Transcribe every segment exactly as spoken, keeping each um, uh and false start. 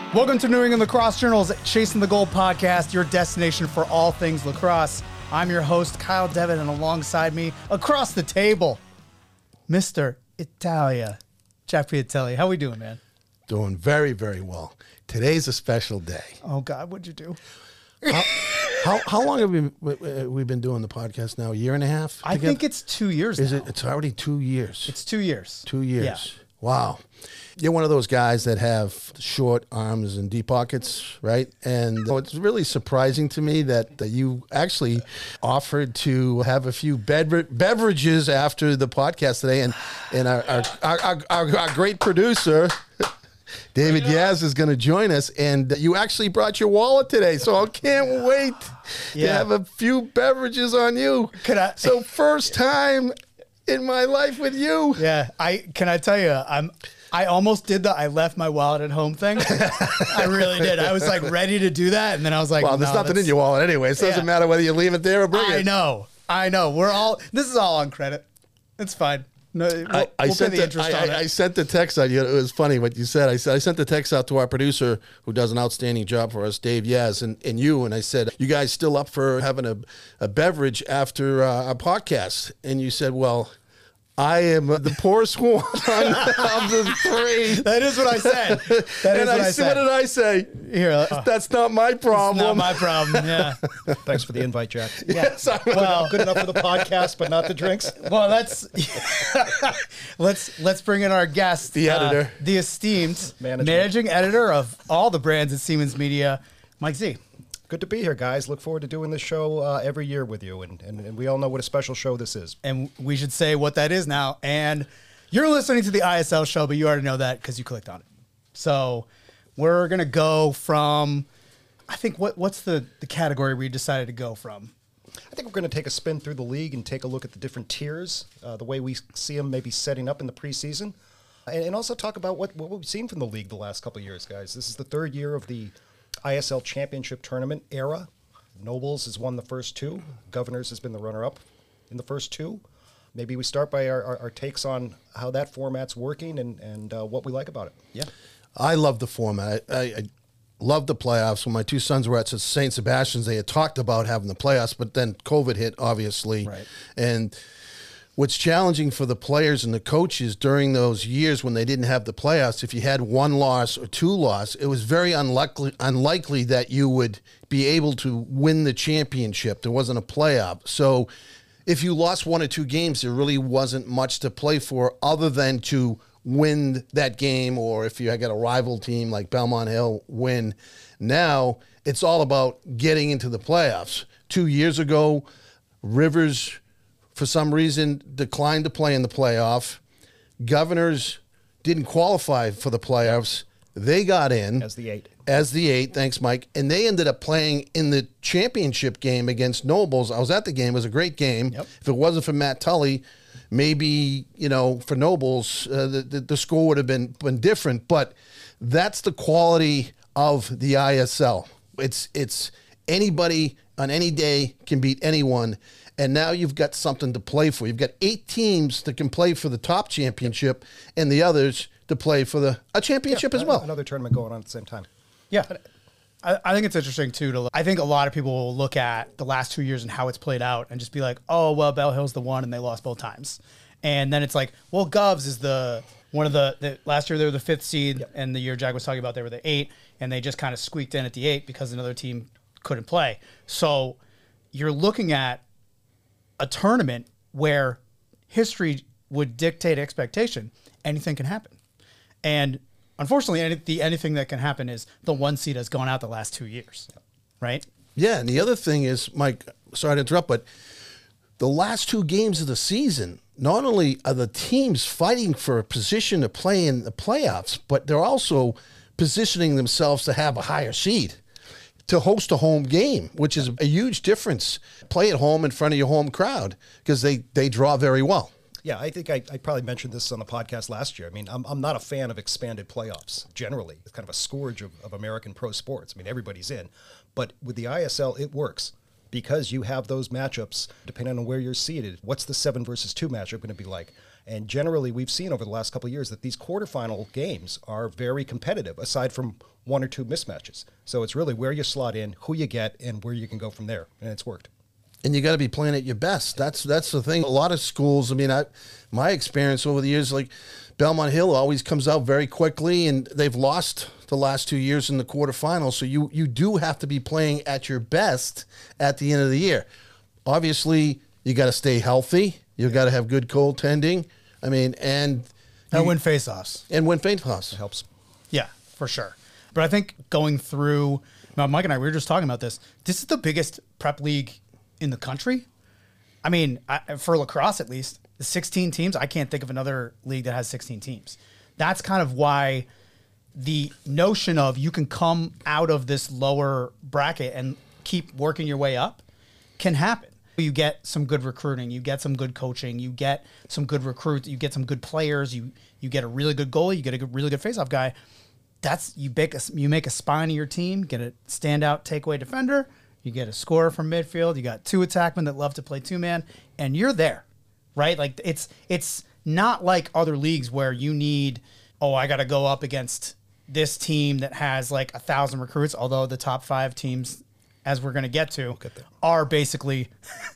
Welcome to New England Lacrosse Journal's Chasing the Goal podcast, your destination for all things lacrosse. I'm your host, Kyle Devitt, and alongside me, across the table, Mister Italia, Jack Piatelli. How we doing, man? Doing very, very well. Today's a special day. Oh, God, what'd you do? How, how, how long have we we been doing the podcast now? A year and a half? I together? think it's two years Is now. it? It's already two years. It's two years. Two years. Yeah. Wow. You're one of those guys that have short arms and deep pockets, right? And it's really surprising to me that, that you actually offered to have a few bever- beverages after the podcast today. And, and our, our, our, our, our great producer, David Yaz, is going to join us. And you actually brought your wallet today, so I can't wait Yeah. to have a few beverages on you. Could I- So first time in my life with you. Yeah, I can I tell you, I'm I almost did the I left my wallet at home thing. I really did. I was like ready to do that, and then I was like, Well, there's no, nothing that's- in your wallet anyway. So it doesn't Yeah. matter whether you leave it there or bring I it. know, I know. We're all. This is all on credit. It's fine. No, we'll, I, I we'll pay sent the the, interest I, on I, I it. sent the text out. You know, it was funny what you said. I said I sent the text out to our producer who does an outstanding job for us, Dave Yaz, and, and you. And I said, "You guys still up for having a, a beverage after uh, our podcast?" And you said, "Well, I am the poorest one of the three." That is what I said. That is and what I, I said, what said. did I say? Here, uh, That's not my problem. not my problem. Yeah. Thanks for the invite, Jack. Yes, I- Well, Good enough for the podcast, but not the drinks. well, that's let's let's bring in our guest, The uh, editor. the esteemed Management. managing editor of all the brands at Siemens Media, Mike Z. Good to be here, guys. Look forward to doing this show uh, every year with you, and, and, and we all know what a special show this is. And we should say what that is now. And you're listening to the I S L show, but you already know that because you clicked on it. So we're gonna go from, I think what what's the the category we decided to go from? I think we're going to take a spin through the league and take a look at the different tiers, uh, the way we see them maybe setting up in the preseason, and, and also talk about what, what we've seen from the league the last couple of years, guys. This is the third year of the I S L Championship Tournament era. Nobles has won the first two. Governors has been the runner-up in the first two. Maybe we start by our, our, our takes on how that format's working and, and uh, what we like about it. Yeah. I love the format. I, I, I love the playoffs. When my two sons were at Saint Sebastian's, they had talked about having the playoffs, but then COVID hit, obviously. Right. And what's challenging for the players and the coaches during those years when they didn't have the playoffs, if you had one loss or two loss, it was very unlikely, unlikely that you would be able to win the championship. There wasn't a playoff. So if you lost one or two games, there really wasn't much to play for other than to win that game, or if you got a rival team like Belmont Hill, win. Now it's all about getting into the playoffs. Two years ago, Rivers, for some reason, declined to play in the playoff. Governors didn't qualify for the playoffs. They got in As the eight. as the eight. Thanks, Mike. And they ended up playing in the championship game against Nobles. I was at the game. It was a great game. Yep. If it wasn't for Matt Tully, maybe, you know, for Nobles, uh, the, the, the score would have been, been different. But that's the quality of the I S L. It's, it's anybody on any day can beat anyone. And now you've got something to play for. You've got eight teams that can play for the top championship and the others to play for the a championship as well. Another tournament going on at the same time. Yeah. I, I think it's interesting too. To look, I think a lot of people will look at the last two years and how it's played out and just be like, oh well, Bell Hill's the one and they lost both times. And then it's like, well, Govs is the one of the, the last year they were the fifth seed, Yep. and the year Jack was talking about they were the eight, and they just kind of squeaked in at the eight because another team couldn't play. So you're looking at a tournament where history would dictate expectation. Anything can happen. And unfortunately, any, the anything that can happen is the one seed has gone out the last two years, right? Yeah, and the other thing is, Mike, sorry to interrupt, but the last two games of the season, not only are the teams fighting for a position to play in the playoffs, but they're also positioning themselves to have a higher seed, to host a home game, which is a huge difference. Play at home in front of your home crowd because they, they draw very well. Yeah, I think I, I probably mentioned this on the podcast last year. I mean, I'm, I'm not a fan of expanded playoffs generally. It's kind of a scourge of, of American pro sports. I mean, everybody's in. But with the I S L, it works because you have those matchups depending on where you're seated. What's the seven versus two matchup going to be like? And generally, we've seen over the last couple of years that these quarterfinal games are very competitive, aside from one or two mismatches. So it's really where you slot in, who you get, and where you can go from there. And it's worked. And you got to be playing at your best. That's that's the thing. A lot of schools, I mean, I, my experience over the years, like Belmont Hill always comes out very quickly, and they've lost the last two years in the quarterfinals. So you, you do have to be playing at your best at the end of the year. Obviously, you got to stay healthy. You've got to have good goaltending. I mean, and... And you, win faceoffs. And win faceoffs. It helps. Yeah, for sure. But I think going through... Now, Mike and I, we were just talking about this. This is the biggest prep league in the country. I mean, I, for lacrosse at least, the sixteen teams, I can't think of another league that has sixteen teams. That's kind of why the notion of you can come out of this lower bracket and keep working your way up can happen. You get some good recruiting, you get some good coaching, you get some good recruits, you get some good players, you you get a really good goalie, you get a good, really good faceoff guy. That's you make a, you make a spine of your team, get a standout takeaway defender, you get a scorer from midfield, you got two attackmen that love to play two man, and you're there, right? Like it's it's not like other leagues where you need, oh, I got to go up against this team that has like a thousand recruits, although the top five teams, as we're going to get to, get are basically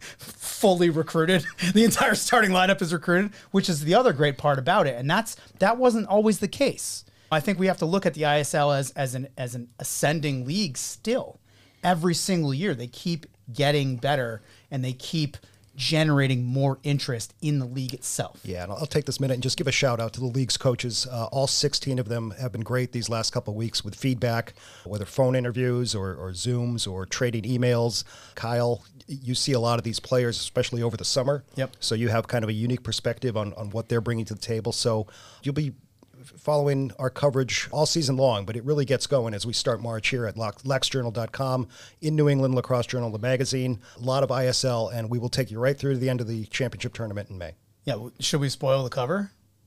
fully recruited. The entire starting lineup is recruited, which is the other great part about it. And that's that wasn't always the case. I think we have to look at the I S L as as an as an ascending league still. Every single year, they keep getting better, and they keep generating more interest in the league itself. Yeah, and I'll take this minute and just give a shout out to the league's coaches. Uh, all sixteen of them have been great these last couple of weeks with feedback, whether phone interviews or, or Zooms or trading emails. Kyle, you see a lot of these players, especially over the summer. Yep. So you have kind of a unique perspective on, on what they're bringing to the table. So you'll be following our coverage all season long, but it really gets going as we start March here at lax journal dot com, in New England Lacrosse Journal, the magazine. A lot of I S L, and we will take you right through to the end of the championship tournament in May. Yeah, should we spoil the cover?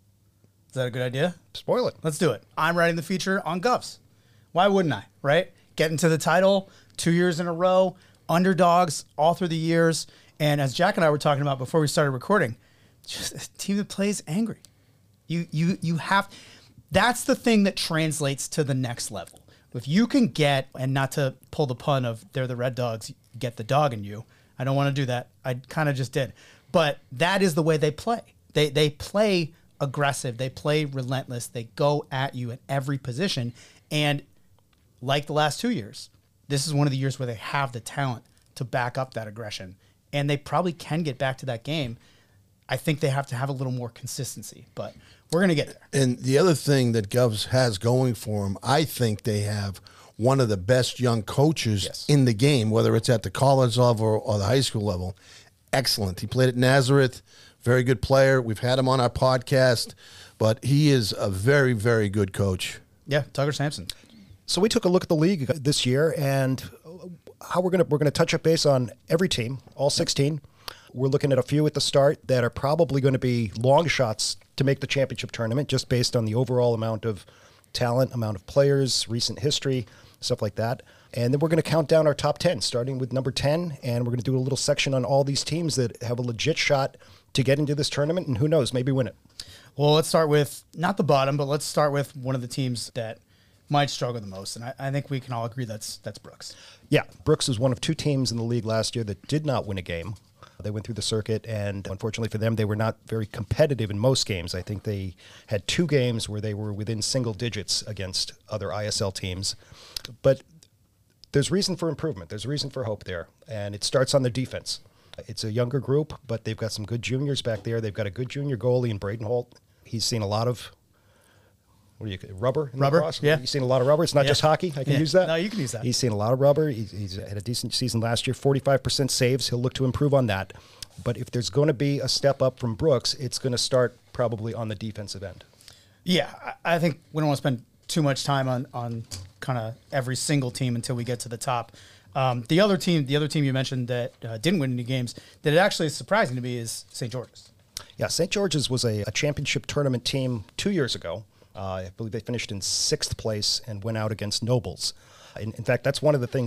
Is that a good idea? Spoil it. Let's do it. I'm writing the feature on Govs. Why wouldn't I, right? Getting to the title two years in a row, underdogs all through the years, and as Jack and I were talking about before we started recording, just a team that plays angry. You you you have, that's the thing that translates to the next level. If you can get, and not to pull the pun of they're the Red Dogs, get the dog in you. I don't want to do that. I kind of just did. But that is the way they play. They they play aggressive. They play relentless. They go at you at every position. And like the last two years, this is one of the years where they have the talent to back up that aggression. And they probably can get back to that game. I think they have to have a little more consistency, but we're going to get there. And the other thing that Govs has going for them, I think they have one of the best young coaches Yes. in the game, whether it's at the college level or, or the high school level. Excellent. He played at Nazareth, very good player. We've had him on our podcast, but he is a very, very good coach. Yeah, Tugger Sampson. So we took a look at the league this year and how we're going to we're going to touch up base on every team, all sixteen. We're looking at a few at the start that are probably going to be long shots to make the championship tournament, just based on the overall amount of talent, amount of players, recent history, stuff like that. And then we're going to count down our top ten, starting with number ten, and we're going to do a little section on all these teams that have a legit shot to get into this tournament, and who knows, maybe win it. Well, let's start with, not the bottom, but let's start with one of the teams that might struggle the most, and I, I think we can all agree that's that's Brooks. Yeah, Brooks was one of two teams in the league last year that did not win a game. They went through the circuit, and unfortunately for them, they were not very competitive in most games. I think they had two games where they were within single digits against other I S L teams. But there's reason for improvement. There's reason for hope there, and it starts on the defense. It's a younger group, but they've got some good juniors back there. They've got a good junior goalie in Braden Holt. He's seen a lot of what do you rubber? In Rubber, lacrosse? yeah. You've seen a lot of rubber. It's not Yeah. just hockey. I can Yeah. use that. No, you can use that. He's seen a lot of rubber. He's, he's had a decent season last year, forty-five percent saves. He'll look to improve on that. But if there's going to be a step up from Brooks, it's going to start probably on the defensive end. Yeah, I, I think we don't want to spend too much time on on kind of every single team until we get to the top. Um, the other team, the other team you mentioned that uh, didn't win any games, that it actually is surprising to me is Saint George's. Yeah, Saint George's was a, a championship tournament team two years ago. Uh, I believe they finished in sixth place and went out against Nobles. In, in fact, that's one of the things that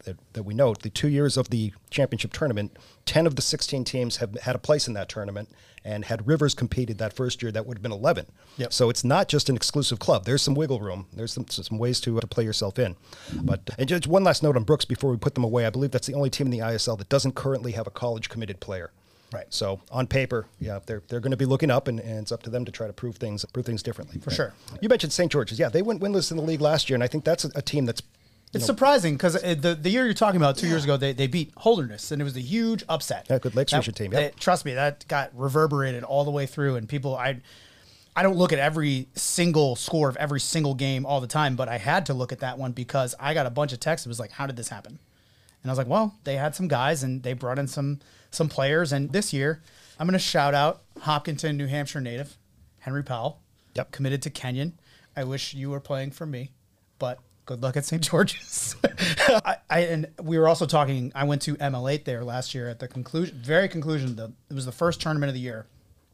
that, that we note, the two years of the championship tournament, ten of the sixteen teams have had a place in that tournament, and had Rivers competed that first year, that would have been eleven. Yep. So it's not just an exclusive club. There's some wiggle room. There's some, some ways to, uh, to play yourself in. But and just one last note on Brooks before we put them away. I believe that's the only team in the I S L that doesn't currently have a college committed player. Right. So on paper, yeah, they're they're going to be looking up, and, and it's up to them to try to prove things prove things differently. For sure. You mentioned Saint George's. Yeah, they went winless in the league last year, and I think that's a, a team that's. It's know, surprising because the, the year you're talking about, two years ago, they, they beat Holderness, and it was a huge upset. Yeah, good Lakes That- Region team, yep. it- trust me, that got reverberated all the way through, and people, I I don't look at every single score of every single game all the time, but I had to look at that one because I got a bunch of texts. It was like, how did this happen? And I was like, well, they had some guys, and they brought in some some players, and this year, I'm going to shout out Hopkinton, New Hampshire native, Henry Powell, Yep. committed to Kenyon. I wish you were playing for me, but good luck at Saint George's. I, I and we were also talking. I went to M L eight there last year at the conclusion, very conclusion. Of the, it was the first tournament of the year.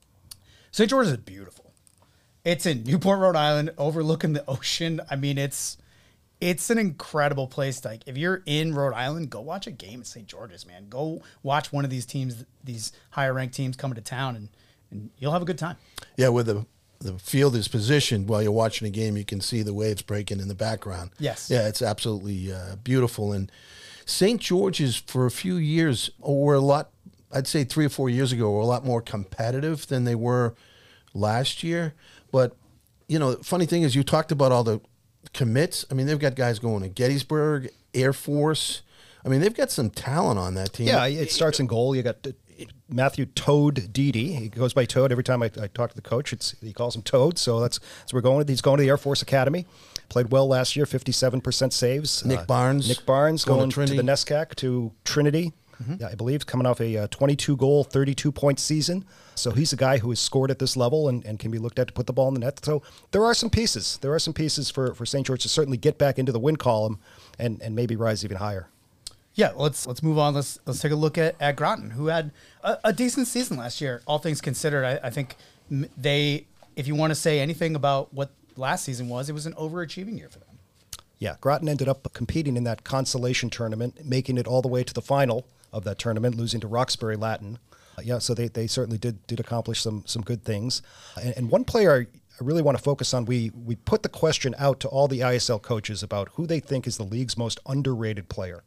Saint George's is beautiful. It's in Newport, Rhode Island, overlooking the ocean. I mean, it's it's an incredible place. Like, if you're in Rhode Island, go watch a game at Saint George's, man. Go watch one of these teams, these higher ranked teams coming to town, and and you'll have a good time. Yeah, with the the field is positioned while you're watching a game, you can see the waves breaking in the background. Yes. Yeah, it's absolutely uh, beautiful. And Saint George's, for a few years, were a lot, I'd say three or four years ago, were a lot more competitive than they were last year. But, you know, the funny thing is, you talked about all the commits. I mean, they've got guys going to Gettysburg, Air Force. I mean, they've got some talent on that team. Yeah, it starts in goal. You got uh, Matthew Toad Dede. He goes by Toad every time I, I talk to the coach. It's he calls him Toad. So that's that's where we're going with. He's going to the Air Force Academy. Played well last year, fifty-seven percent saves. Nick Uh, Barnes. Nick Barnes going to going, to, Trinity. the NESCAC to Trinity. Yeah, I believe coming off a uh, twenty-two goal, thirty-two point season. So he's a guy who has scored at this level and, and can be looked at to put the ball in the net. So there are some pieces. There are some pieces for, for Saint George to certainly get back into the win column and, and maybe rise even higher. Yeah, let's let's move on. Let's let's take a look at, at Groton, who had a, a decent season last year. All things considered, I, I think m- they, if you want to say anything about what last season was, it was an overachieving year for them. Yeah, Groton ended up competing in that consolation tournament, making it all the way to the final of that tournament, losing to Roxbury Latin. Uh, yeah, so they, they certainly did did accomplish some some good things. And, and one player I, I really want to focus on, we we put the question out to all the I S L coaches about who they think is the league's most underrated player.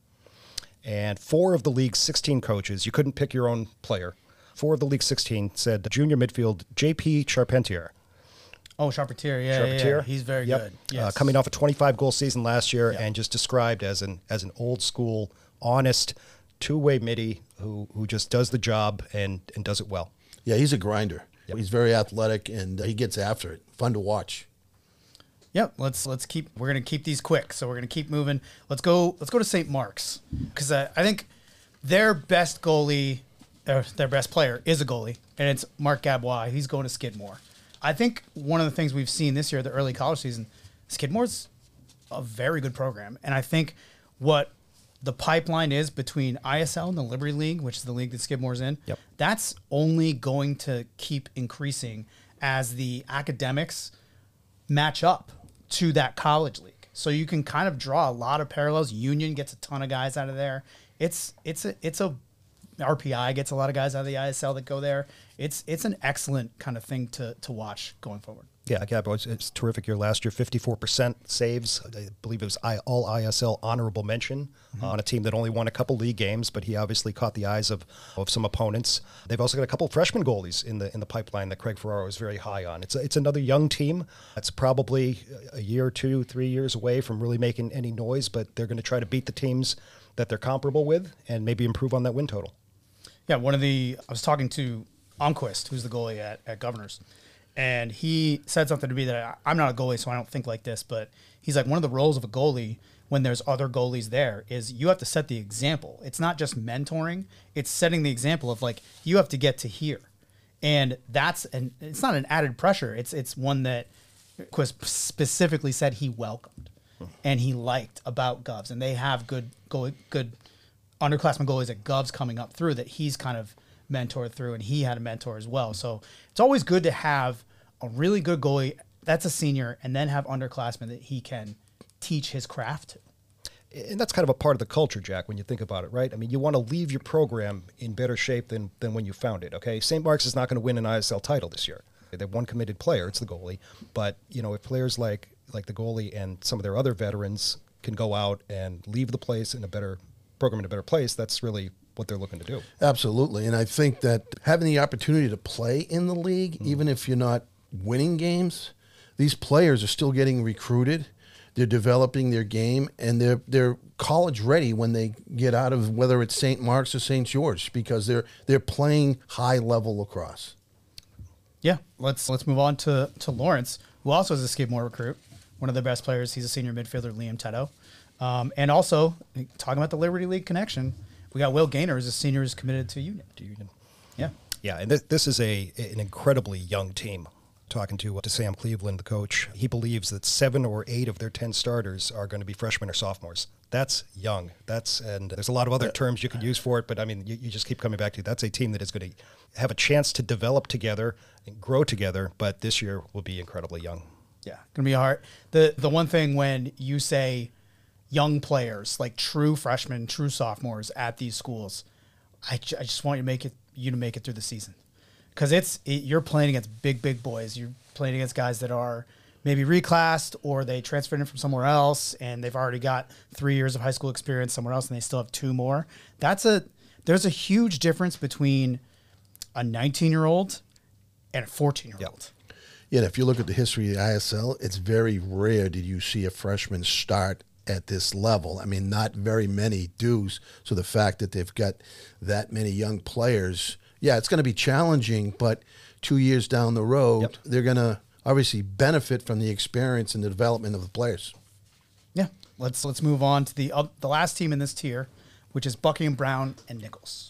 And four of the league's sixteen coaches, you couldn't pick your own player, four of the league's sixteen said junior midfield J P Charpentier. Oh, Charpentier, yeah, yeah, Charpentier. yeah. He's very Yep. good. Uh, Yes. coming off a twenty-five goal season last year, Yep. and just described as an as an old school, honest, two-way midi who who just does the job and and does it well. Yeah, he's a grinder. He's very athletic, and uh, he gets after it. Fun to watch. Yep. Let's let's keep. We're gonna keep these quick, so we're gonna keep moving. Let's go. Let's go to Saint Mark's, because I, I think their best goalie, or their best player, is a goalie, and it's Mark Gabois. He's going to Skidmore. I think one of the things we've seen this year, the early college season, Skidmore's a very good program, and I think what the pipeline is between I S L and the Liberty League, which is the league that Skidmore's in, Yep. that's only going to keep increasing as the academics match up to that college league. So you can kind of draw a lot of parallels. Union gets a ton of guys out of there. It's it's a it's a R P I gets a lot of guys out of the I S L that go there. It's it's an excellent kind of thing to to watch going forward. Yeah, Gabo, it's, it's a terrific year last year. fifty-four percent saves. I believe it was I, all I S L honorable mention mm-hmm. on a team that only won a couple league games, but he obviously caught the eyes of, of some opponents. They've also got a couple freshman goalies in the in the pipeline that Craig Ferraro is very high on. It's a, it's another young team. It's probably a year, two, three years away from really making any noise, but they're going to try to beat the teams that they're comparable with and maybe improve on that win total. Yeah, one of the I was talking to Onquist, who's the goalie at, at Governors, and he said something to me that I, I'm not a goalie, so I don't think like this, but he's like, one of the roles of a goalie when there's other goalies there is you have to set the example. It's not just mentoring, it's setting the example of like, you have to get to here. And that's, and it's not an added pressure. It's, it's one that Quist specifically said he welcomed and he liked about Govs, and they have good goalie, good underclassmen goalies at Govs coming up through that he's kind of mentored through, and he had a mentor as well. So it's always good to have a really good goalie that's a senior and then have underclassmen that he can teach his craft to. And that's kind of a part of the culture, Jack, when you think about it, right? I mean, you want to leave your program in better shape than, than when you found it, okay? Saint Mark's is not going to win an I S L title this year. They have one committed player, it's the goalie. But, you know, if players like like the goalie and some of their other veterans can go out and leave the place in a better program in a better place, that's really what they're looking to do. Absolutely. And I think that having the opportunity to play in the league, mm. even if you're not winning games, these players are still getting recruited. They're developing their game, and they're they're college ready when they get out of whether it's Saint Mark's or Saint George, because they're they're playing high level lacrosse. Yeah, let's let's move on to, to Lawrence, who also is a Skidmore recruit, one of their best players. He's a senior midfielder, Liam Teto. Um, and also, talking about the Liberty League connection, we got Will Gaynor as a senior who's committed to Union. To Union. Yeah. Yeah, and this, this is a an incredibly young team. Talking to, uh, to Sam Cleveland, the coach, he believes that seven or eight of their ten starters are going to be freshmen or sophomores. That's young. That's and there's a lot of other terms you could use for it, but I mean, you, you just keep coming back to that's a team that is going to have a chance to develop together and grow together, but this year will be incredibly young. Yeah, going to be hard. The the one thing when you say young players, like true freshmen, true sophomores at these schools, I, ju- I just want you to make it you to make it through the season. Because it's it, you're playing against big, big boys. You're playing against guys that are maybe reclassed or they transferred in from somewhere else and they've already got three years of high school experience somewhere else and they still have two more. That's a there's a huge difference between a nineteen-year-old and a fourteen-year-old. Yep. Yeah, if you look at the history of the I S L, it's very rare did you see a freshman start at this level. I mean, not very many do. So the fact that they've got that many young players, yeah, it's going to be challenging, but two years down the road, yep. they're going to obviously benefit from the experience and the development of the players. Yeah, let's let's move on to the uh, the last team in this tier, which is Buckingham Brown and Nichols.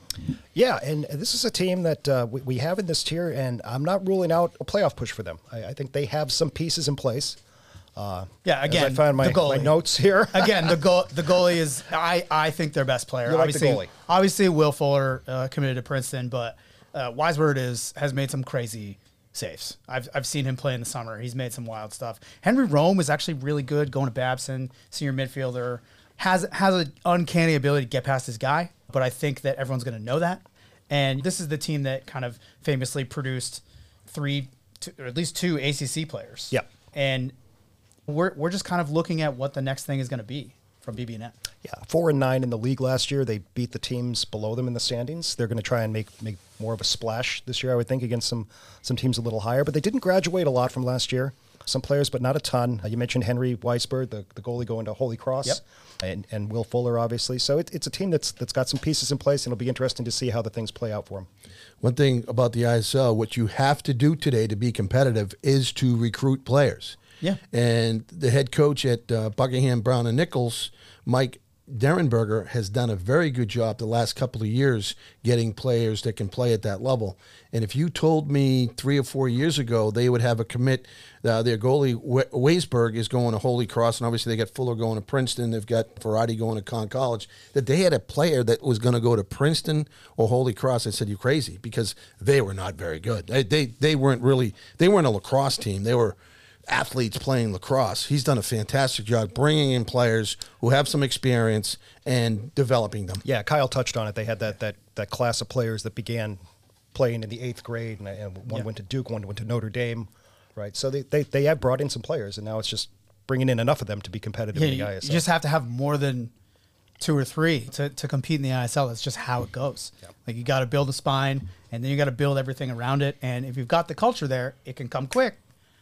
Yeah, and this is a team that uh, we, we have in this tier, and I'm not ruling out a playoff push for them. I, I think they have some pieces in place. Uh, yeah, again, as I found my, my notes here. Again, the goal, the goalie is, I, I think, their best player. You like obviously, the goalie. Obviously, Will Fuller uh, committed to Princeton, but uh, Weisbird is has made some crazy saves. I've I've seen him play in the summer. He's made some wild stuff. Henry Rome is actually really good going to Babson, senior midfielder. Has has an uncanny ability to get past his guy, but I think that everyone's going to know that. And this is the team that kind of famously produced three, two, or at least two A C C players. Yeah. And We're we're just kind of looking at what the next thing is going to be from B B N N. Yeah, four and nine in the league last year. They beat the teams below them in the standings. They're going to try and make make more of a splash this year, I would think, against some some teams a little higher. But they didn't graduate a lot from last year. Some players, but not a ton. Uh, you mentioned Henry Weisbird, the, the goalie going to Holy Cross, yep. and and Will Fuller, obviously. So it, it's a team that's that's got some pieces in place, and it'll be interesting to see how the things play out for them. One thing about the I S L, what you have to do today to be competitive is to recruit players. Yeah. And the head coach at uh, Buckingham Brown and Nichols, Mike Derenberger, has done a very good job the last couple of years getting players that can play at that level. And if you told me three or four years ago they would have a commit, uh, their goalie, Weisberg, is going to Holy Cross, and obviously they got Fuller going to Princeton, they've got Ferrati going to Conn College, that they had a player that was going to go to Princeton or Holy Cross, I said, you're crazy, because they were not very good. They, they, they weren't really, they weren't a lacrosse team. They were athletes playing lacrosse. He's done a fantastic job bringing in players who have some experience and developing them. Yeah, Kyle touched on it. They had that that that class of players that began playing in the eighth grade, and, and one yeah. went to Duke, one went to Notre Dame, right? So they, they they have brought in some players, and now it's just bringing in enough of them to be competitive Yeah, in the you, I S L. You just have to have more than two or three to, to compete in the I S L. That's just how it goes. Yeah. Like, you got to build a spine, and then you got to build everything around it. And if you've got the culture there, it can come quick.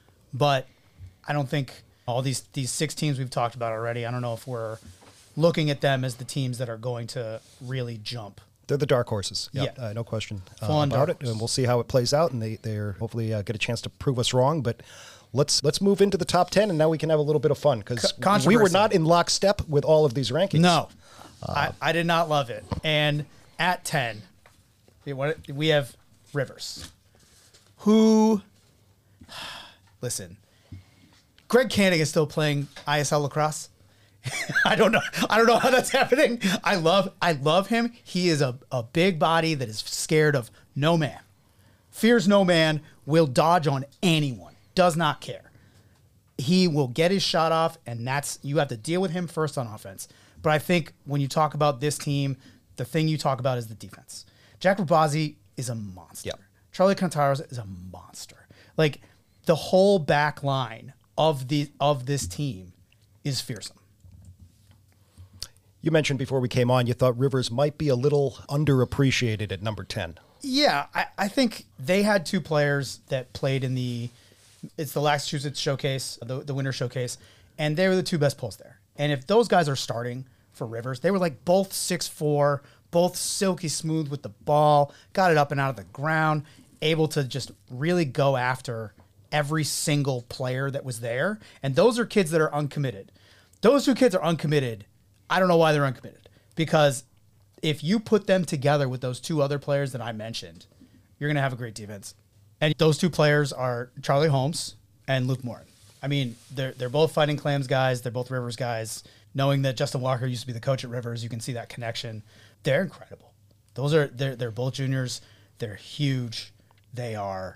But I don't think all these these six teams we've talked about already, I don't know if we're looking at them as the teams that are going to really jump. They're the dark horses. Yep, Yeah. uh, no question uh, Full on about dark it. And we'll see how it plays out, and they they're hopefully uh, get a chance to prove us wrong. But let's let's move into the top ten, and now we can have a little bit of fun, because Co- we were not in lockstep with all of these rankings. No, uh, I, I did not love it. And at ten, we want- we have Rivers, who, listen, Greg Canning is still playing I S L lacrosse. I don't know. I don't know how that's happening. I love I love him. He is a, a big body that is scared of no man. Fears no man, will dodge on anyone. Does not care. he will get his shot off, and that's you have to deal with him first on offense. But I think when you talk about this team, the thing you talk about is the defense. Jack Rabazi is a monster. Yep. Charlie Contaros is a monster. Like the whole back line of the of this team is fearsome. You mentioned before we came on, you thought Rivers might be a little underappreciated at number ten. Yeah, I, I think they had two players that played in the it's the Massachusetts Showcase, the, the Winter Showcase, and they were the two best pulls there. And if those guys are starting for Rivers, they were like both six four, both silky smooth with the ball, got it up and out of the ground, able to just really go after every single player that was there. And those are kids that are uncommitted. Those two kids are uncommitted. I don't know why they're uncommitted. Because if you put them together with those two other players that I mentioned, you're going to have a great defense. And those two players are Charlie Holmes and Luke Morin. I mean, they're they're both Fighting Clams guys. They're both Rivers guys. Knowing that Justin Walker used to be the coach at Rivers, you can see that connection. They're incredible. Those are they're they're both juniors. They're huge. They are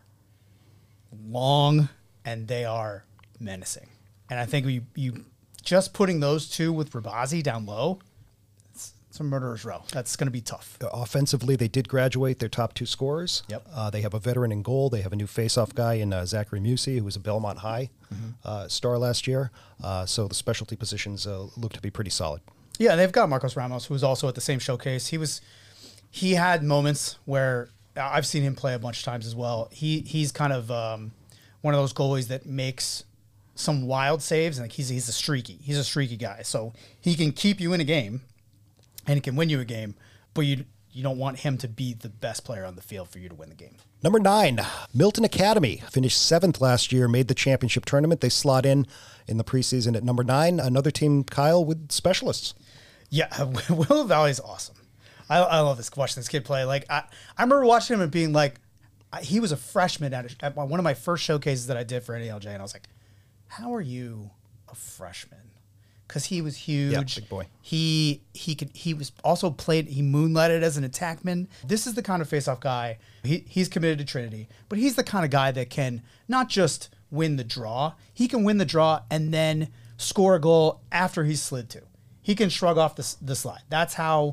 long and they are menacing. And I think you you just putting those two with Rabazi down low, it's, it's a murderer's row. That's going to be tough. Offensively, they did graduate their top two scorers. Yep. Uh, they have a veteran in goal. They have a new faceoff guy in uh, Zachary Musey, who was a Belmont High mm-hmm. uh, star last year. Uh, so the specialty positions uh, look to be pretty solid. Yeah, they've got Marcos Ramos, who was also at the same showcase. He was, he had moments where I've seen him play a bunch of times as well. He he's kind of um, one of those goalies that makes some wild saves, and like he's he's a streaky, he's a streaky guy. So he can keep you in a game, and he can win you a game, but you you don't want him to be the best player on the field for you to win the game. Number nine, Milton Academy finished seventh last year, made the championship tournament. They slot in in the preseason at number nine. Another team, Kyle, with specialists. Yeah, Willow Valley is awesome. I, I love this watching this kid play. Like I, I remember watching him and being like, I, he was a freshman at, a, at one of my first showcases that I did for N A L J, and I was like, how are you a freshman? Because he was huge. Yeah, big boy. He he could he was also played. He moonlighted as an attackman. This is the kind of faceoff guy. He he's committed to Trinity, but he's the kind of guy that can not just win the draw. He can win the draw and then score a goal after he's slid to. He can shrug off the the slide. That's how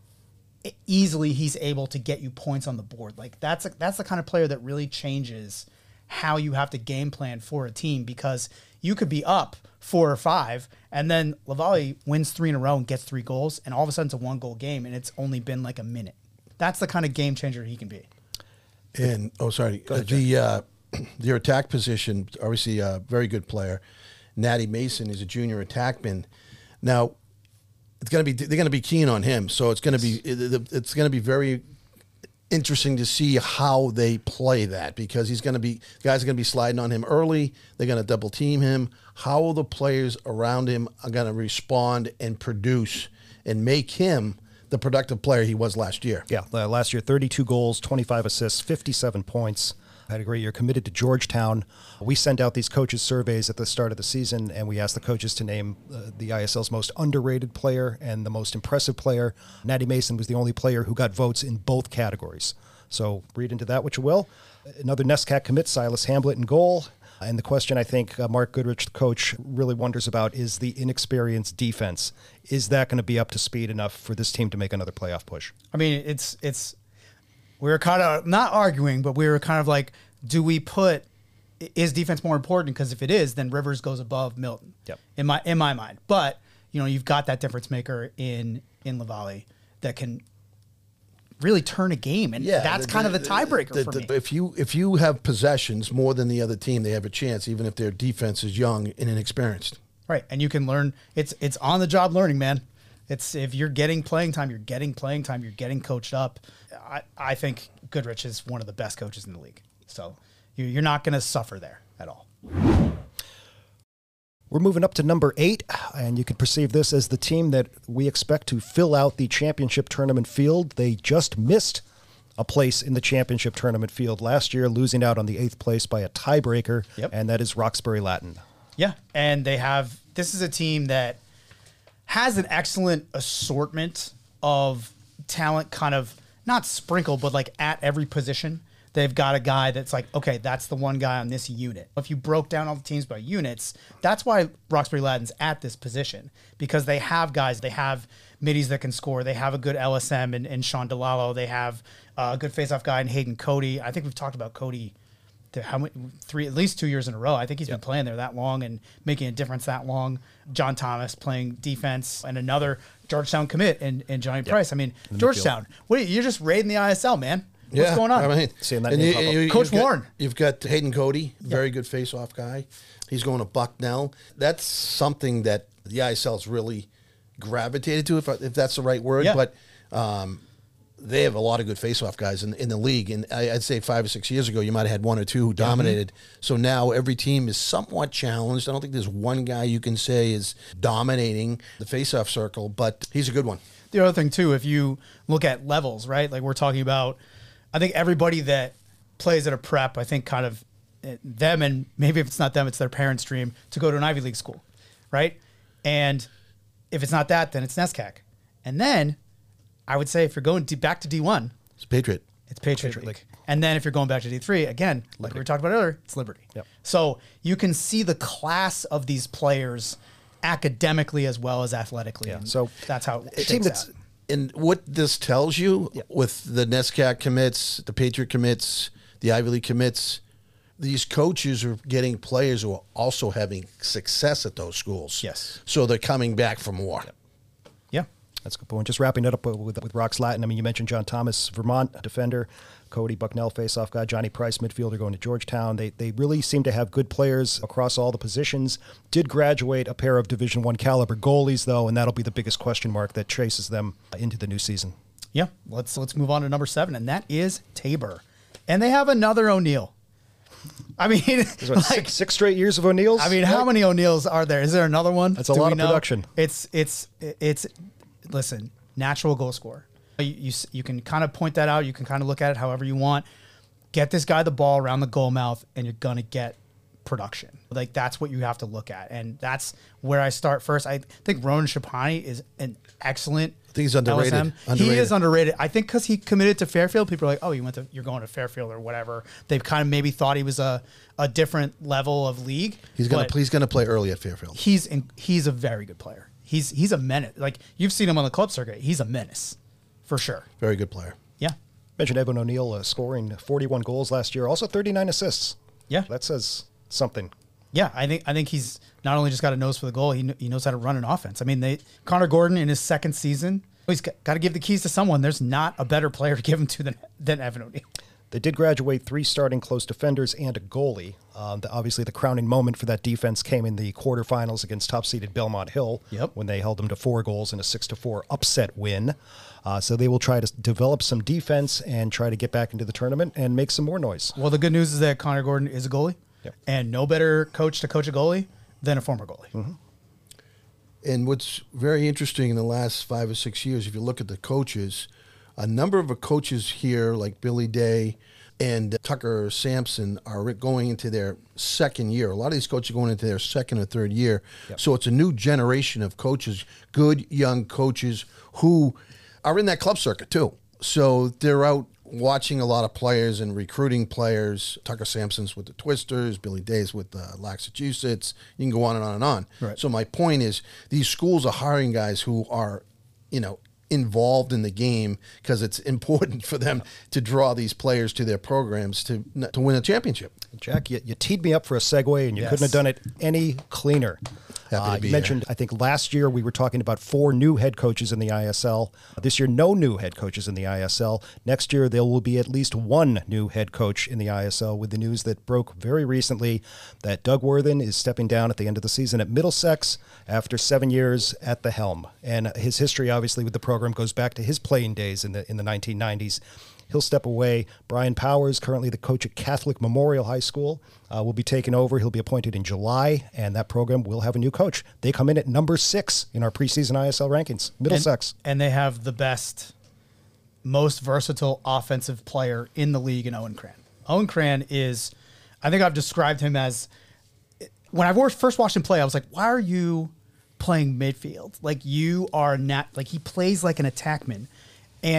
easily he's able to get you points on the board. Like that's a, that's the kind of player that really changes how you have to game plan for a team, because you could be up four or five and then Lavallee wins three in a row and gets three goals, and all of a sudden it's a one goal game and it's only been like a minute. That's the kind of game changer he can be. And oh, sorry, ahead, the uh, their attack position, obviously a very good player. Natty Mason is a junior attackman. Now, it's gonna be they're gonna be keen on him, so it's gonna be it's gonna be very interesting to see how they play that, because he's gonna be guys are gonna be sliding on him early. They're gonna double team him. How the players around him are gonna respond and produce and make him the productive player he was last year. Yeah, uh, last year, thirty-two goals, twenty-five assists, fifty-seven points. Had a great year, committed to Georgetown. We send out these coaches surveys at the start of the season, and we ask the coaches to name uh, the I S L's most underrated player and the most impressive player. Natty Mason was the only player who got votes in both categories. So read into that what you will. Another NESCAC commit, Silas Hamblett in goal. And the question I think uh, Mark Goodrich, the coach, really wonders about is the inexperienced defense. Is that going to be up to speed enough for this team to make another playoff push? I mean, it's it's we were kind of not arguing, but we were kind of like, do we put is defense more important? Because if it is, then Rivers goes above Milton. Yep. In my in my mind, but you know, you've got that difference maker in in Lavallee that can really turn a game, and Yeah, that's the- kind the- of the tiebreaker the- for the- me. If you if you have possessions more than the other team, they have a chance, even if their defense is young and inexperienced. Right, and you can learn. It's it's on the job learning, man. It's if you're getting playing time, you're getting playing time, you're getting coached up. I, I think Goodrich is one of the best coaches in the league. So you- you're not going to suffer there at all. We're moving up to number eight, and you can perceive this as the team that we expect to fill out the championship tournament field. They just missed a place in the championship tournament field last year, losing out on the eighth place by a tiebreaker, Yep. and that is Roxbury Latin. Yeah, and they have. This is a team that has an excellent assortment of talent, kind of not sprinkled, but like at every position. they've got a guy that's like, okay, that's the one guy on this unit. If you broke down all the teams by units, that's why Roxbury Ladin's at this position, because they have guys, they have middies that can score. They have a good L S M in, in Sean DeLallo. They have uh, a good faceoff guy in Hayden Cody. I think we've talked about Cody to how many, three, at least two years in a row. I think he's yep. been playing there that long and making a difference that long. John Thomas playing defense, and another Georgetown commit in, in Johnny yep. Price. I mean, Georgetown, what are you, you're just raiding the I S L, man. What's yeah, going on? I mean, seeing that and name you, pop you, up. Coach you've Warren. Got, you've got Hayden Cody, very yep. good face-off guy. He's going to Bucknell. That's something that the I S L's really gravitated to, if if that's the right word. Yeah. But um, they have a lot of good face-off guys in, in the league. And I, I'd say five or six years ago, you might have had one or two who dominated. Mm-hmm. So now every team is somewhat challenged. I don't think there's one guy you can say is dominating the face-off circle, but he's a good one. The other thing, too, if you look at levels, right? Like we're talking about, I think everybody that plays at a prep, I think kind of them, and maybe if it's not them, it's their parents' dream to go to an Ivy League school, right? And if it's not that, then it's NESCAC. And then I would say if you're going to, back to D one, It's Patriot. it's Patriot, Patriot League. League. And then if you're going back to D three, again, like Liberty. we were talking about earlier, it's Liberty. Yep. So you can see the class of these players academically as well as athletically. Yeah. And So that's how it A team shakes that's out. and what this tells you Yeah. with the NESCAC commits, the Patriot commits, the Ivy League commits, these coaches are getting players who are also having success at those schools. Yes. So they're coming back for more. Yeah. That's a good point. Just wrapping it up with, with Rox Latin. I mean, you mentioned John Thomas, Vermont defender, Cody Bucknell, faceoff guy, Johnny Price, midfielder, going to Georgetown. They they really seem to have good players across all the positions. Did graduate a pair of Division One caliber goalies, though, and that'll be the biggest question mark that chases them into the new season. Yeah. Let's let's move on to number seven, and that is Tabor. And they have another O'Neill. I mean, What, like, six, six straight years of O'Neills? I mean, how many O'Neills are there? Is there another one? That's a Do lot we of know? production. It's it's it's. Listen, natural goal scorer. You, you you can kind of point that out. You can kind of look at it however you want. Get this guy the ball around the goal mouth, and you're gonna get production. Like that's what you have to look at, and that's where I start first. I think Ronan Shapani is an excellent. I think he's underrated. L S M. Underrated. He is underrated. I think because he committed to Fairfield, people are like, "Oh, you went to you're going to Fairfield or whatever." They've kind of maybe thought he was a, a different level of league. He's gonna but he's gonna play early at Fairfield. He's in, he's a very good player. He's he's a menace. Like you've seen him on the club circuit. He's a menace, for sure. Very good player. Yeah, Mentioned Evan O'Neill uh, scoring forty-one goals last year, also thirty-nine assists. yeah, That says something. yeah. I think I think he's not only just got a nose for the goal. He kn- he knows how to run an offense. I mean, they Connor Gordon in his second season. He's got, got to give the keys to someone. There's not a better player to give him to than than Evan O'Neill. They did graduate three starting close defenders and a goalie. Um, the, obviously, the crowning moment for that defense came in the quarterfinals against top-seeded Belmont Hill, Yep. when they held them to four goals in a six to four upset win. Uh, so they will try to s- develop some defense and try to get back into the tournament and make some more noise. Well, the good news is that Connor Gordon is a goalie, Yep. and no better coach to coach a goalie than a former goalie. Mm-hmm. And what's very interesting in the last five or six years, if you look at the coaches, a number of the coaches here, like Billy Day and Tucker Sampson, are going into their second year. A lot of these coaches are going into their second or third year. Yep. So it's a new generation of coaches, good young coaches who are in that club circuit too. So they're out watching a lot of players and recruiting players. Tucker Sampson's with the Twisters, Billy Day's with uh, Massachusetts. You can go on and on and on. Right. So my point is, these schools are hiring guys who are, you know, involved in the game because it's important for them to draw these players to their programs to to win a championship. Jack, you, you teed me up for a segue, and you Yes. couldn't have done it any cleaner. Happy to Uh, be you here. mentioned, I think last year we were talking about four new head coaches in the I S L. This year, no new head coaches in the I S L. Next year, there will be at least one new head coach in the I S L, with the news that broke very recently that Doug Worthen is stepping down at the end of the season at Middlesex after seven years at the helm. And his history, obviously, with the program goes back to his playing days in the in the nineteen nineties. He'll step away. Brian Powers, currently the coach at Catholic Memorial High School, uh, will be taking over. He'll be appointed in July, and that program will have a new coach. They come in at number six in our preseason I S L rankings, Middlesex. And, and they have the best, most versatile offensive player in the league in Owen Cran. Owen Cran is, I think I've described him as, when I first watched him play, I was like, why are you playing midfield? Like you are not, like he plays like an attackman. And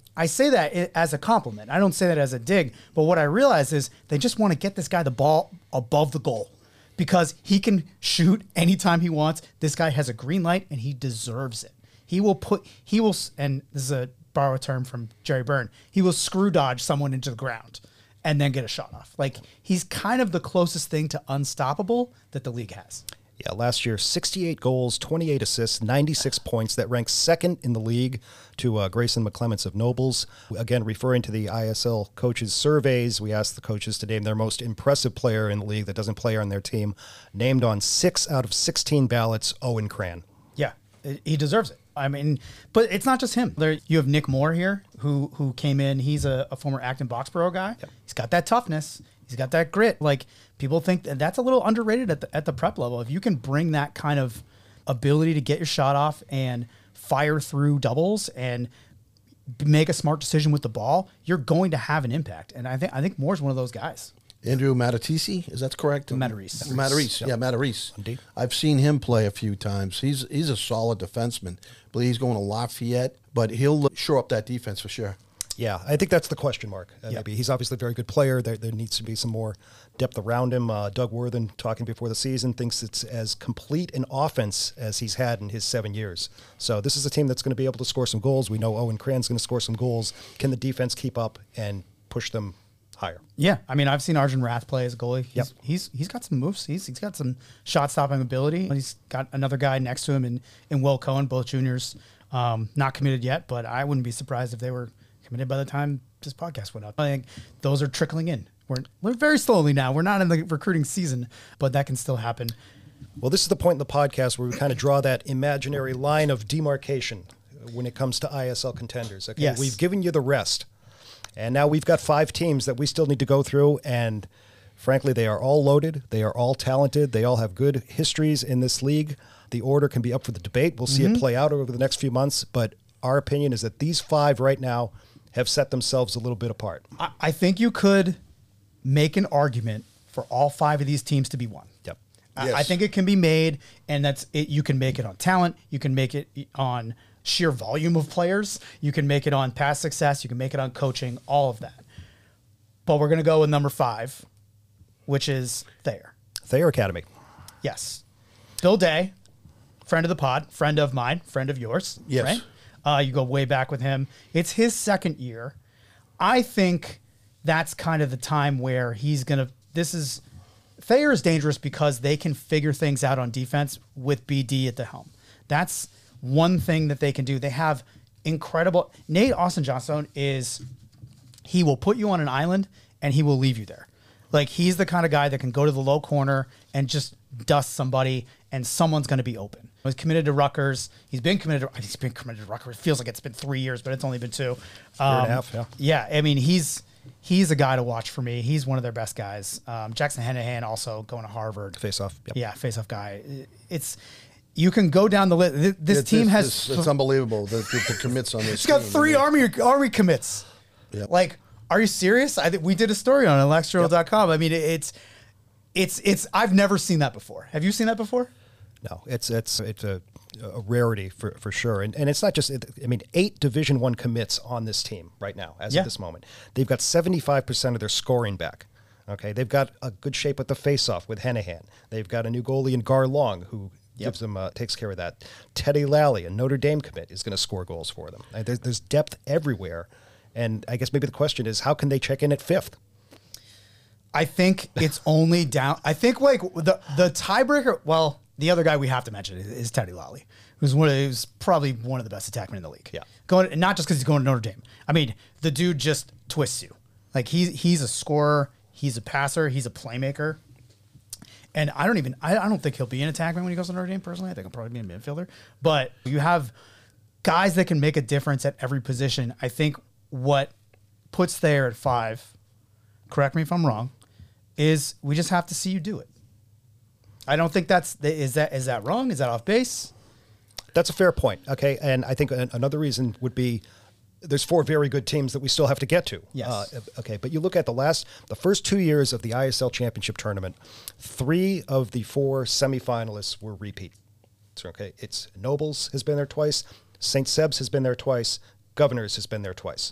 I say that i- as a compliment. I don't say that as a dig. But what I realize is they just want to get this guy the ball above the goal because he can shoot anytime he wants. This guy has a green light and he deserves it. He will put, he will, s- and this is a borrow a term from Jerry Byrne, he will screw dodge someone into the ground and then get a shot off. Like, he's kind of the closest thing to unstoppable that the league has. Yeah, last year, sixty-eight goals, twenty-eight assists, ninety-six points. That ranks second in the league to uh, Grayson McClements of Nobles. Again, referring to the I S L coaches' surveys, we asked the coaches to name their most impressive player in the league that doesn't play on their team. Named on six out of sixteen ballots, Owen Cran. Yeah, it, he deserves it. I mean, but it's not just him. There, you have Nick Moore here, who who came in. He's a, a former Acton Boxborough guy. Yep. He's got that toughness. He's got that grit. Like, people think that that's a little underrated at the at the prep level. If you can bring that kind of ability to get your shot off and fire through doubles and make a smart decision with the ball, you're going to have an impact. And I think I think Moore's one of those guys. Andrew Matatisi, is that correct? Matarese. Matarese, yeah, Matarese. Indeed. I've seen him play a few times. He's he's a solid defenseman. I believe he's going to Lafayette, but he'll shore up that defense for sure. Yeah, I think that's the question mark. Uh, Yep. Maybe he's obviously a very good player. There, there needs to be some more depth around him. Uh, Doug Worthen, talking before the season, thinks it's as complete an offense as he's had in his seven years. So this is a team that's going to be able to score some goals. We know Owen Cran's going to score some goals. Can the defense keep up and push them higher? Yeah, I mean, I've seen Arjun Rath play as a goalie. He's, Yep. he's he's got some moves. He's he's got some shot stopping ability. He's got another guy next to him in, in Will Cohen, both juniors, um, not committed yet, but I wouldn't be surprised if they were committed by the time this podcast went up. I think those are trickling in. We're we're very slowly now. We're not in the recruiting season, but that can still happen. Well, this is the point in the podcast where we kind of draw that imaginary line of demarcation when it comes to I S L contenders. Okay, Yes. We've given you the rest, and now we've got five teams that we still need to go through, and frankly, they are all loaded. They are all talented. They all have good histories in this league. The order can be up for the debate. We'll see it play out over the next few months, but our opinion is that these five right now have set themselves a little bit apart. I, I think you could make an argument for all five of these teams to be one. Yep. I- Yes. I think it can be made, and that's it. You can make it on talent. You can make it on sheer volume of players. You can make it on past success. You can make it on coaching. All of that. But we're gonna go with number five, which is Thayer. Thayer Academy. Yes, Bill Day, friend of the pod, friend of mine, friend of yours. Yes. Right? Uh, you go way back with him. It's his second year. I think that's kind of the time where he's going to, this is, Thayer is dangerous because they can figure things out on defense with B D at the helm. That's one thing that they can do. They have incredible, Nate Austin Johnstone is, he will put you on an island and he will leave you there. Like, he's the kind of guy that can go to the low corner and just dust somebody and someone's going to be open. He's committed to Rutgers. He's been committed to, he's been committed to Rutgers. It feels like it's been three years, but it's only been two. and a Um, half, yeah. Yeah, I mean, he's he's a guy to watch for me. He's one of their best guys. Um, Jackson Hennehan also going to Harvard. Face off. Yep. Yeah, face-off guy. It's, you can go down the list. This, this It's- team it's- has, it's, it's unbelievable the, the, the commits on this. it's got team. three Army Army commits. Yep. Like, are you serious? I think we did a story on electro dot com. I mean, it, it's it's it's I've never seen that before. Have you seen that before? No, it's it's it's a, a rarity for, for sure, and and it's not just. I mean, eight Division One commits on this team right now as Yeah. of this moment. They've got seventy five percent of their scoring back. Okay, they've got a good shape at the faceoff with Hennehan. They've got a new goalie in Gar Long who gives them uh, takes care of that. Teddy Lally, a Notre Dame commit, is going to score goals for them. Uh, There's, there's depth everywhere, and I guess maybe the question is, how can they check in at fifth? I think it's only down. I think like the the tiebreaker. Well, the other guy we have to mention is, is Teddy Lally, who's one of who's probably one of the best attackmen in the league. Yeah. Going not just because he's going to Notre Dame. I mean, the dude just twists you. Like he's he's a scorer. He's a passer. He's a playmaker. And I don't even I, I don't think he'll be an attackman when he goes to Notre Dame. Personally, I think he'll probably be a midfielder. But you have guys that can make a difference at every position. I think what puts Thayer at five, correct me if I'm wrong, is we just have to see you do it. I don't think that's is that is that wrong? Is that off base? That's a fair point. Okay, and I think an- another reason would be there's four very good teams that we still have to get to. Yes. Uh, okay, but you look at the last, the first two years of the I S L Championship tournament, three of the four semifinalists were repeat. So, okay, it's Nobles has been there twice, Saint Seb's has been there twice, Governors has been there twice.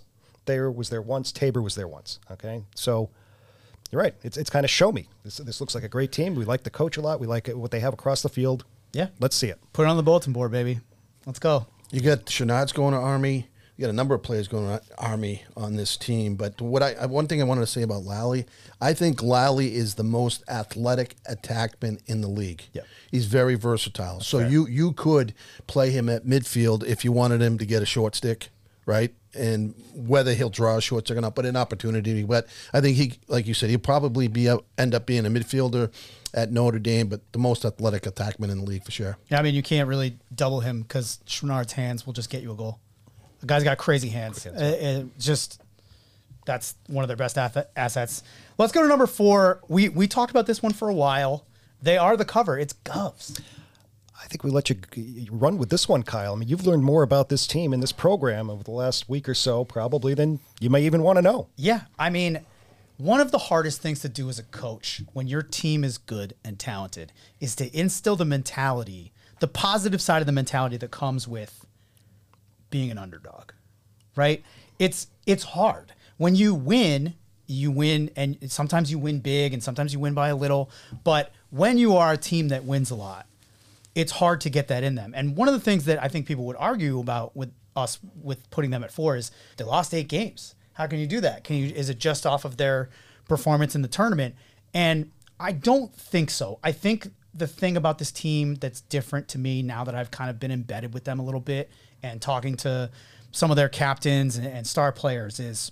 there was there once. Tabor was there once. Okay, so you're right. It's it's kind of show me. This this looks like a great team. We like the coach a lot. We like it, what they have across the field. Yeah. Let's see it. Put it on the bulletin board, baby. Let's go. You got Chenard's going to Army. You got a number of players going to Army on this team. But what I one thing I wanted to say about Lally, I think Lally is the most athletic attackman in the league. Yeah. He's very versatile. So fair. you you could play him at midfield if you wanted him to get a short stick, right? And whether he'll draw a short stick or not, but an opportunity. But I think he, like you said, he'll probably be a, end up being a midfielder at Notre Dame, but the most athletic attackman in the league for sure. Yeah, I mean, you can't really double him because Chouinard's hands will just get you a goal. The guy's got crazy hands. hands. Uh, it just that's one of their best ath- assets. Let's go to number four. We we talked about this one for a while. They are the cover. It's Govs. I think we let you g- run with this one, Kyle. I mean, you've learned more about this team and this program over the last week or so, probably, than you may even want to know. Yeah, I mean, one of the hardest things to do as a coach when your team is good and talented is to instill the mentality, the positive side of the mentality that comes with being an underdog, right? It's it's hard. When you win, you win, and sometimes you win big, and sometimes you win by a little. But when you are a team that wins a lot, it's hard to get that in them. And one of the things that I think people would argue about with us with putting them at four is they lost eight games. How can you do that? Can you? Is it just off of their performance in the tournament? And I don't think so. I think the thing about this team that's different to me now that I've kind of been embedded with them a little bit and talking to some of their captains and, and star players is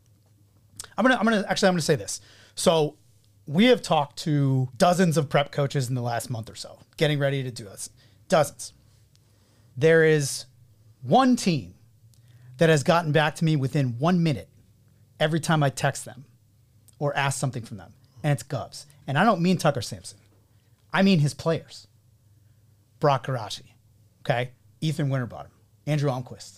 I'm gonna I'm gonna actually I'm gonna say this. So we have talked to dozens of prep coaches in the last month or so, getting ready to do this. Dozens. There is one team that has gotten back to me within one minute every time I text them or ask something from them, and it's Govs. And I don't mean Tucker Sampson. I mean his players. Brock Garachi, okay? Ethan Winterbottom, Andrew Almquist.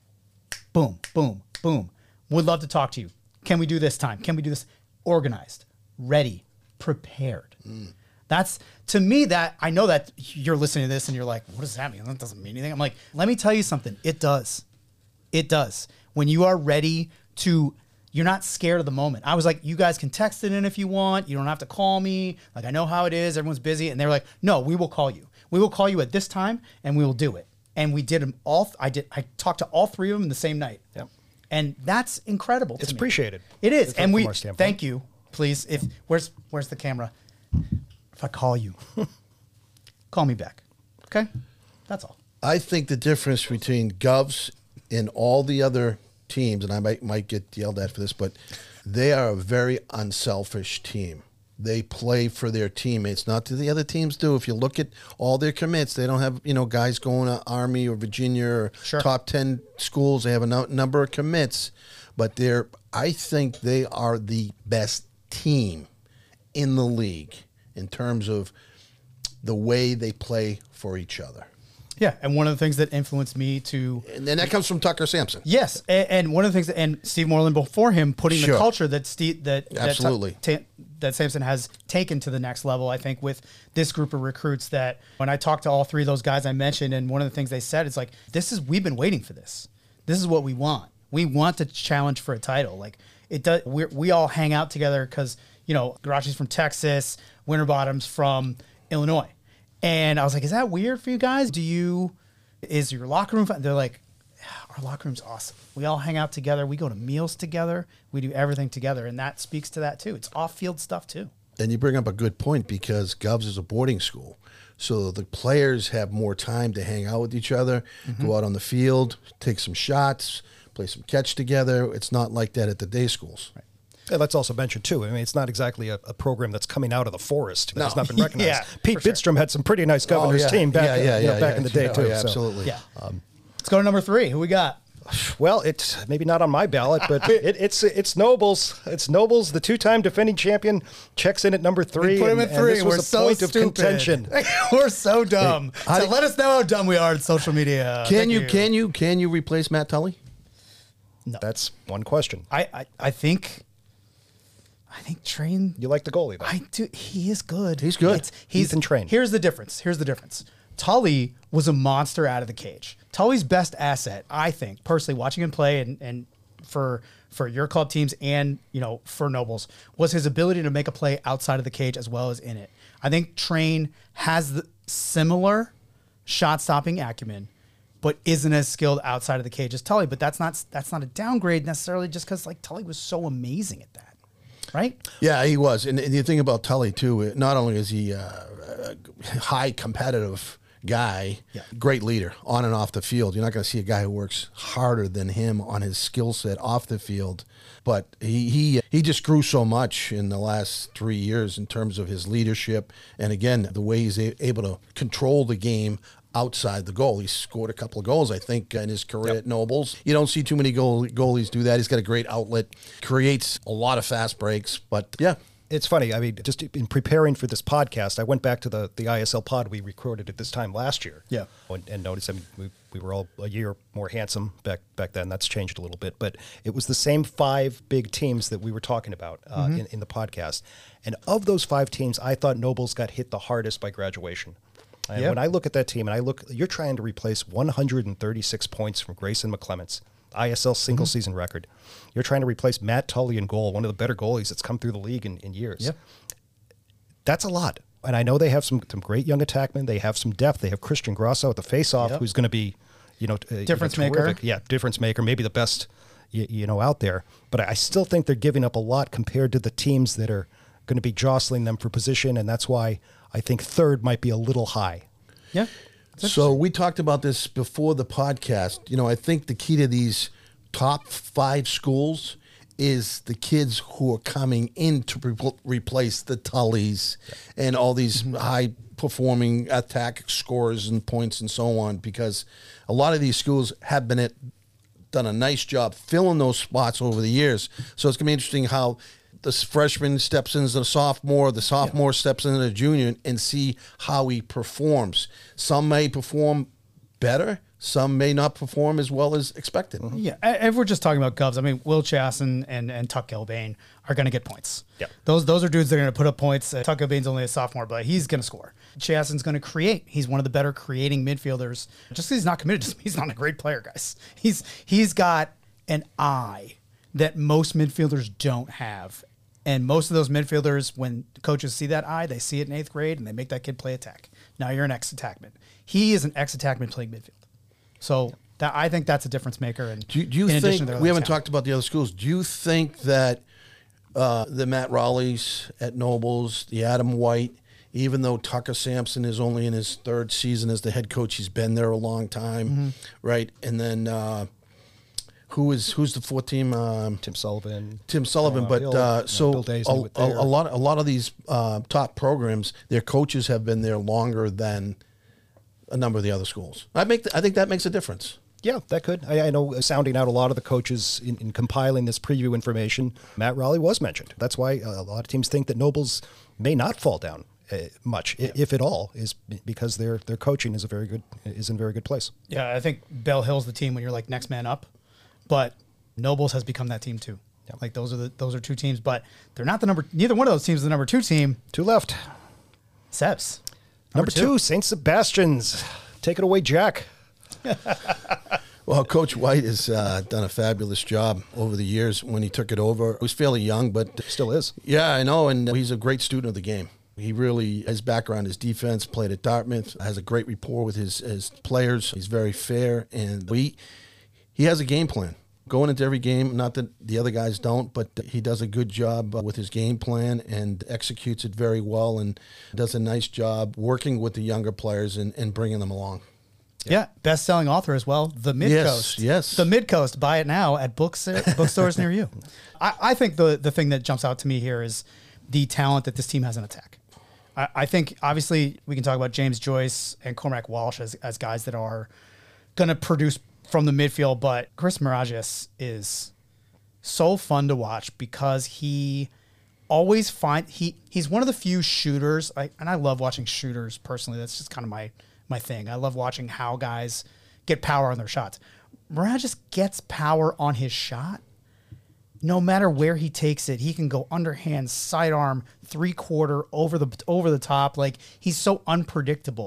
Boom, boom, boom. Would love to talk to you. Can we do this time? Can we do this? Organized, ready, prepared. Mm. That's, to me, that, I know that you're listening to this and you're like, what does that mean? That doesn't mean anything. I'm like, let me tell you something. It does. It does. When you are ready to, you're not scared of the moment. I was like, you guys can text it in if you want. You don't have to call me. Like, I know how it is. Everyone's busy. And they were like, no, we will call you. We will call you at this time and we will do it. And we did them all. I did. I talked to all three of them the same night. Yep. And that's incredible. It's to me. appreciated. It is. From And we, our standpoint. thank you, please. If, where's, where's the camera? If I call you, call me back. Okay? That's all. I think the difference between Govs and all the other teams, and I might might get yelled at for this, but they are a very unselfish team. They play for their teammates, not to the other teams do. If you look at all their commits, they don't have, you know, guys going to Army or Virginia or Sure. top ten schools. They have a no, number of commits, but they're, I think they are the best team in the league in terms of the way they play for each other. Yeah. And one of the things that influenced me to, And then that comes from Tucker Sampson. yes, and, and one of the things that, and Steve Moreland before him putting Sure. the culture that Steve that Absolutely. that, ta- that Sampson has taken to the next level. I think with this group of recruits, that when I talked to all three of those guys I mentioned, and one of the things they said is like, this is we've been waiting for this. This is what we want. We want to challenge for a title. Like it does. We we all hang out together because you know Garachi's from Texas, Winterbottom's from Illinois. And I was like, is that weird for you guys? Do you, is your locker room fun? They're like, our locker room's awesome. We all hang out together. We go to meals together. We do everything together. And that speaks to that too. It's off-field stuff too. And you bring up a good point because Govs is a boarding school. So the players have more time to hang out with each other, mm-hmm. go out on the field, take some shots, play some catch together. It's not like that at the day schools. Right. And let's also mention, too, I mean, it's not exactly a, a program that's coming out of the forest that No. has not been recognized. Yeah, Pete for sure. Bidstrom had some pretty nice governor's Oh, yeah. team back, Yeah, yeah, you know, yeah, back yeah. in the day, Oh, too. yeah, so. absolutely. Yeah. Um, Let's go to number three. Who we got? Well, it's maybe not on my ballot, but it, it's it's Nobles. It's Nobles, the two-time defending champion, checks in at number three. Put him and, at three. And this was We're a so point of stupid. contention. We're so dumb. Hey, so let us know how dumb we are on social media. Can Thank you, can you can you replace Matt Tully? No. That's one question. I, I, I think I think Train You like the goalie, though. I do. He is good. He's good. It's, he's Ethan Train. Here's the difference. Here's the difference. Tully was a monster out of the cage. Tully's best asset, I think, personally, watching him play and, and for for your club teams and, you know, for Nobles was his ability to make a play outside of the cage as well as in it. I think Train has the similar shot stopping acumen, but isn't as skilled outside of the cage as Tully. But that's not that's not a downgrade necessarily, just because like Tully was so amazing at that, right? Yeah, he was. And, and the thing about Tully too, not only is he uh, a high competitive guy, yeah. great leader on and off the field. You're not going to see a guy who works harder than him on his skill set off the field. But he he he just grew so much in the last three years in terms of his leadership, and again the way he's a- able to control the game outside the goal. He scored a couple of goals, I think, in his career Yep. at Nobles. You don't see too many goal, goalies do that. He's got a great outlet, creates a lot of fast breaks. But yeah, It's funny. I mean, just in preparing for this podcast, I went back to the, the I S L pod we recorded at this time last year. Yeah. And, and noticed, I mean, we, we were all a year more handsome back back then. That's changed a little bit. But it was the same five big teams that we were talking about uh, Mm-hmm. in, in the podcast. And of those five teams, I thought Nobles got hit the hardest by graduation. And Yeah. when I look at that team, and I look, you're trying to replace one hundred thirty-six points from Grayson McClements, I S L single Mm-hmm. season record. You're trying to replace Matt Tully in goal, one of the better goalies that's come through the league in, in years. Yeah. That's a lot. And I know they have some, some great young attackmen. They have some depth. They have Christian Grosso at the faceoff, Yep. who's going to be, you know, t- uh, you know, Difference maker. terrific. Yeah, difference maker, maybe the best, you, you know, out there. But I still think they're giving up a lot compared to the teams that are going to be jostling them for position, and that's why I think third might be a little high. Yeah. so we talked about this before the podcast. You know, I think the key to these top five schools is the kids who are coming in to re- replace the Tullys and all these high performing attack scores and points and so on, because a lot of these schools have been at, done a nice job filling those spots over the years. So it's going to be interesting how the freshman steps into the sophomore, the sophomore steps into the junior, and see how he performs. Some may perform better. Some may not perform as well as expected. Yeah, if we're just talking about Govs, I mean, Will Chasson and, and Tuck Gilbane are going to get points. Yep. Those those are dudes that are going to put up points. Uh, Tuck Gilbane's only a sophomore, but he's going to score. Chasson's going to create. He's one of the better creating midfielders. Just because he's not committed doesn't mean he's not a great player, guys. He's He's got an eye that most midfielders don't have. And most of those midfielders, when coaches see that eye, they see it in eighth grade, and they make that kid play attack. Now you're an ex-attackman. He is an ex-attackman playing midfield. So that I think that's a difference maker. And Do, do you in think, to their we haven't talent. talked about the other schools, do you think that uh, the Matt Rowleys at Nobles, the Adam White, even though Tucker Sampson is only in his third season as the head coach, he's been there a long time, Mm-hmm. right? And then uh, who is who's the fourth team? Um, Tim Sullivan. Tim Sullivan, Uh, but Bill- uh, yeah, so Bill a, Daisley with a, their- a lot, a lot of these uh, top programs, their coaches have been there longer than a number of the other schools. I make, th- I think that makes a difference. Yeah, that could. I, I know, uh, sounding out a lot of the coaches in, in compiling this preview information, Matt Rowley was mentioned. That's why uh, a lot of teams think that Nobles may not fall down uh, much, i if at all, is b- because their their coaching is a very good is in a very good place. Yeah, I think Bell Hill's the team when you're like next man up, but Nobles has become that team too. Like those are the those are two teams, but they're not the number. Neither one of those teams is the number two team. Two left. Sebs, Number, two, Saint Sebastian's. Take it away, Jack. Well, Coach White has uh, done a fabulous job over the years when he took it over. He was fairly young, but Still is. yeah, I know, and he's a great student of the game. He really, his background is defense, played at Dartmouth, has a great rapport with his, his players. He's very fair, and he, he has a game plan. Going into every game, not that the other guys don't, but he does a good job uh, with his game plan and executes it very well and does a nice job working with the younger players and, and bringing them along. Yeah, best-selling author as well. The Mid Yes, Coast. yes. The Mid Coast. Buy it now at books bookstores near you. I, I think the the thing that jumps out to me here is the talent that this team has in attack. I, I think obviously we can talk about James Joyce and Cormac Walsh as as guys that are going to produce from the midfield, but Chris Mirages is so fun to watch because he always find he he's one of the few shooters. I, and I love watching shooters personally. That's just kind of my my thing. I love watching how guys get power on their shots. Mirages gets power on his shot. No matter where he takes it, he can go underhand, sidearm, three quarter, over the over the top. Like he's so unpredictable,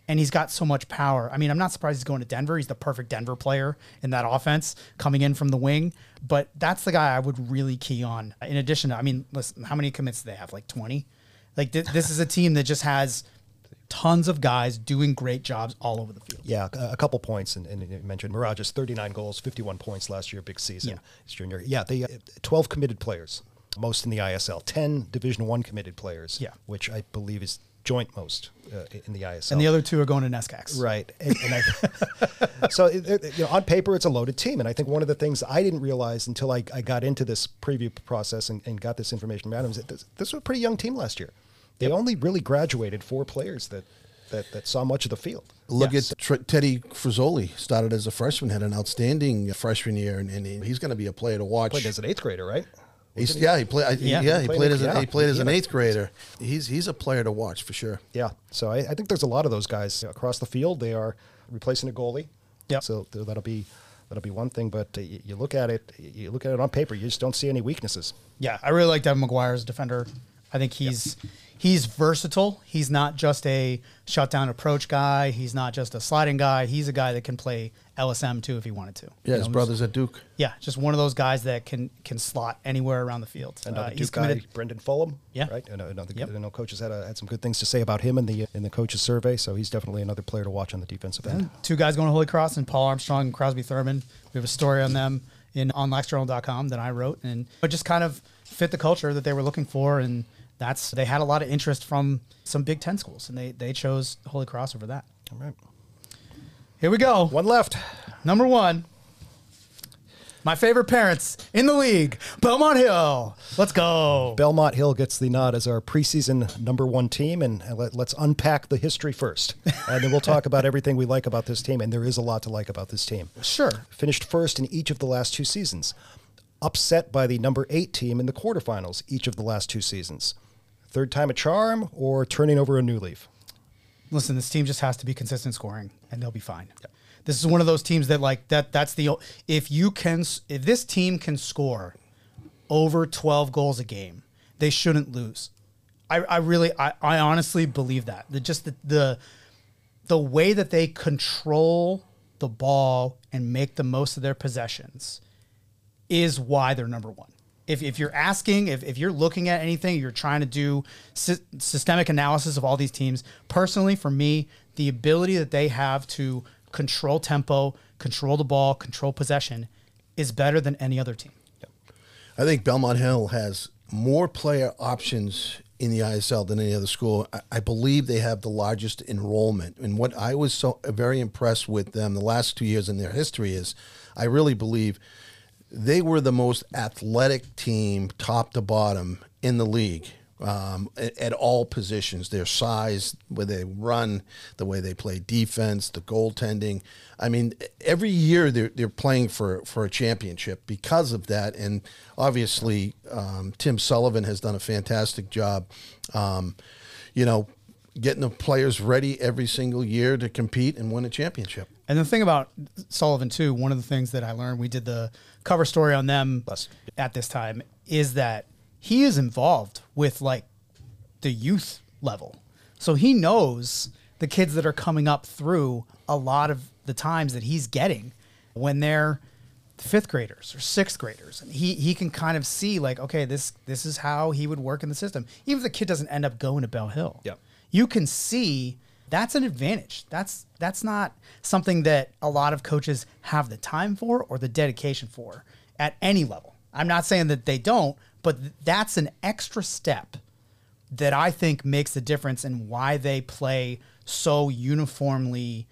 and he's got so much power. I mean, I'm not surprised he's going to Denver. He's the perfect Denver player in that offense, coming in from the wing. But that's the guy I would really key on. In addition to, I mean, listen, how many commits do they have? Like twenty? Like th- this is a team that just has tons of guys doing great jobs all over the field. Yeah, a, a couple points, and, and you mentioned Mirage's thirty-nine goals, fifty-one points last year, big season. Yeah. His junior. Yeah, they uh, twelve committed players, most in the I S L. ten Division One committed players, Yeah. which I believe is joint most uh, in the I S L. And the other two are going to NESCACs. Right. And, and I, so it, it, you know, on paper, it's a loaded team. And I think one of the things I didn't realize until I, I got into this preview process and, and got this information from Adams, that this, this was a pretty young team last year. They yep. only really graduated four players that, that, that saw much of the field. Look Yes. at Tr- Teddy Frizzoli, started as a freshman, had an outstanding freshman year, and, and he's going to be a player to watch. Played as an eighth grader, right? He's, yeah, he played. Yeah. Yeah, he Played played in- as an, yeah. he played as an Yeah. eighth grader. He's he's a player to watch for sure. Yeah. So I, I think there's a lot of those guys across the field. They are replacing a goalie. Yep. So th- that'll be that'll be one thing. But uh, you, you look at it, you look at it on paper, you just don't see any weaknesses. Yeah, I really like Devin McGuire as a defender. I think he's he's versatile. He's not just a shutdown approach guy. He's not just a sliding guy. He's a guy that can play L S M too if he wanted to. Yeah, You his know, brother's at Duke. Yeah, just one of those guys that can can slot anywhere around the field. Another Uh, Duke he's guy, committed. Brendan Fulham. Yeah. Right. And another, Yep. I know coaches had a, had some good things to say about him in the in the coaches survey. So he's definitely another player to watch on the defensive end. Two guys going to Holy Cross, and Paul Armstrong and Crosby Thurman. We have a story on them in on lax journal dot com that I wrote, and it just kind of fit the culture that they were looking for, and that's they had a lot of interest from some Big Ten schools, and they they chose Holy Cross over that. All right. Here we go. One left. Number one. My favorite parents in the league, Belmont Hill. Let's go. Belmont Hill gets the nod as our preseason number one team, and let, let's unpack the history first, and then we'll talk about everything we like about this team. And there is a lot to like about this team. Sure. Finished first in each of the last two seasons. Upset by the number eight team in the quarterfinals each of the last two seasons. Third time a charm, or turning over a new leaf? Listen, this team just has to be consistent scoring, and they'll be fine. Yep. This is one of those teams that like that. That's the if you can if this team can score over twelve goals a game, they shouldn't lose. I, I really I, I honestly believe that. The just the, the the way that they control the ball and make the most of their possessions is why they're number one. If, if you're asking, if, if you're looking at anything, you're trying to do sy- systemic analysis of all these teams, personally, for me, the ability that they have to control tempo, control the ball, control possession is better than any other team. I think Belmont Hill has more player options in the I S L than any other school. I, I believe they have the largest enrollment. And what I was so very impressed with them the last two years in their history is I really believe they were the most athletic team, top to bottom, in the league um, at, at all positions. Their size, where they run, the way they play defense, the goaltending. I mean, every year they're they're playing for for a championship because of that. And obviously, um, Tim Sullivan has done a fantastic job. Um, you know, getting the players ready every single year to compete and win a championship. And the thing about Sullivan, too, one of the things that I learned, we did the cover story on them Less. at this time, is that he is involved with, like, the youth level. So he knows the kids that are coming up through a lot of the times that he's getting when they're fifth graders or sixth graders. And he, he can kind of see, like, okay, this this is how he would work in the system. Even if the kid doesn't end up going to Bell Hill. Yep. You can see that's an advantage. That's that's not something that a lot of coaches have the time for or the dedication for at any level. I'm not saying that they don't, but th- that's an extra step that I think makes the difference in why they play so uniformly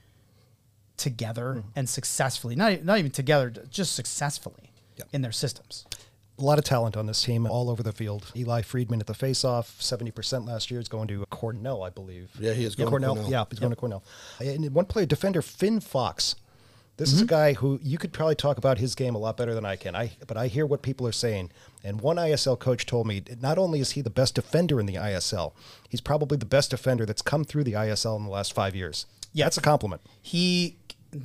together mm-hmm. and successfully. Not, not even together, just successfully Yep. in their systems. A lot of talent on this team all over the field. Eli Friedman at the faceoff, seventy percent last year, is going to Cornell, I believe. Yeah, he is yeah, going to Cornell. Cornell. Yeah, he's going Yep. to Cornell. And one player, defender Finn Fox. This Mm-hmm. is a guy who you could probably talk about his game a lot better than I can. I but I hear what people are saying. And one I S L coach told me not only is he the best defender in the I S L, he's probably the best defender that's come through the I S L in the last five years. Yeah. That's a compliment. He,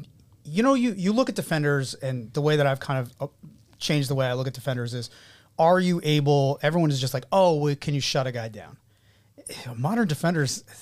you know, you, you look at defenders, and the way that I've kind of uh, changed the way I look at defenders is, are you able, everyone is just like, oh, well, can you shut a guy down? Modern defenders,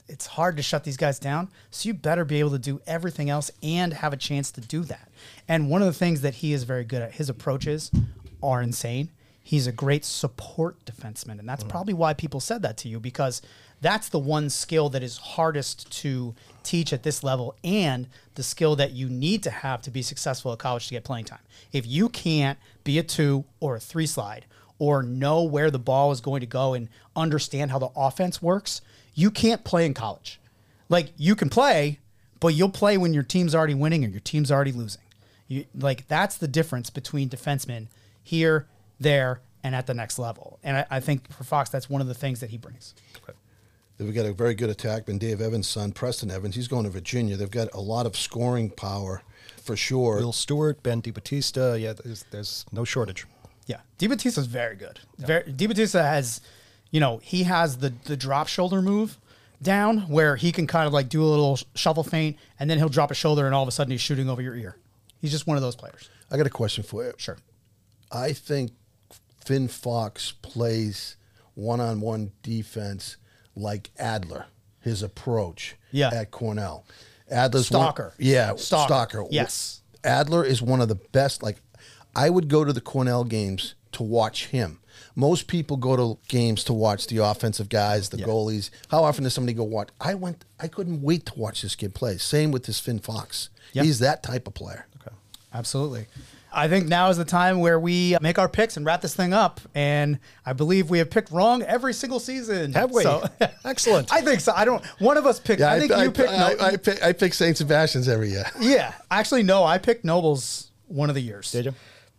it's hard to shut these guys down. So you better be able to do everything else and have a chance to do that. And one of the things that he is very good at, his approaches are insane. He's a great support defenseman. And that's mm. probably why people said that to you, because that's the one skill that is hardest to teach at this level and the skill that you need to have to be successful at college to get playing time. If you can't be a two or a three slide or know where the ball is going to go and understand how the offense works, you can't play in college. Like, you can play, but you'll play when your team's already winning or your team's already losing. You, like, that's the difference between defensemen here, there, and at the next level. And I, I think for Fox, that's one of the things that he brings. Okay. They've got a very good attackman, Dave Evans' son, Preston Evans. He's going to Virginia. They've got a lot of scoring power for sure. Will Stewart, Ben DiBattista, yeah, there's, there's no shortage. Yeah, DiBattista's very good. Yeah. Very, DiBattista has, you know, he has the the drop shoulder move down where he can kind of like do a little shuffle feint and then he'll drop a shoulder and all of a sudden he's shooting over your ear. He's just one of those players. I got a question for you. Sure. I think Finn Fox plays one-on-one defense like Adler, his approach yeah. at Cornell. Adler's Stalker. One, yeah, Stalker. Stalker. Yes. Adler is one of the best. Like, I would go to the Cornell games to watch him. Most people go to games to watch the offensive guys, the yeah. goalies. How often does somebody go watch? I went. I couldn't wait to watch this kid play. Same with this Finn Fox. Yep. He's that type of player. Okay. Absolutely. I think now is the time where we make our picks and wrap this thing up. And I believe we have picked wrong every single season. Have we? So, excellent. I think so. I don't. One of us picked. Yeah, I think I, you I, picked. I, no, I, pick, I pick Saint Sebastian's every year. Yeah. Actually, no. I picked Nobles one of the years. Did you?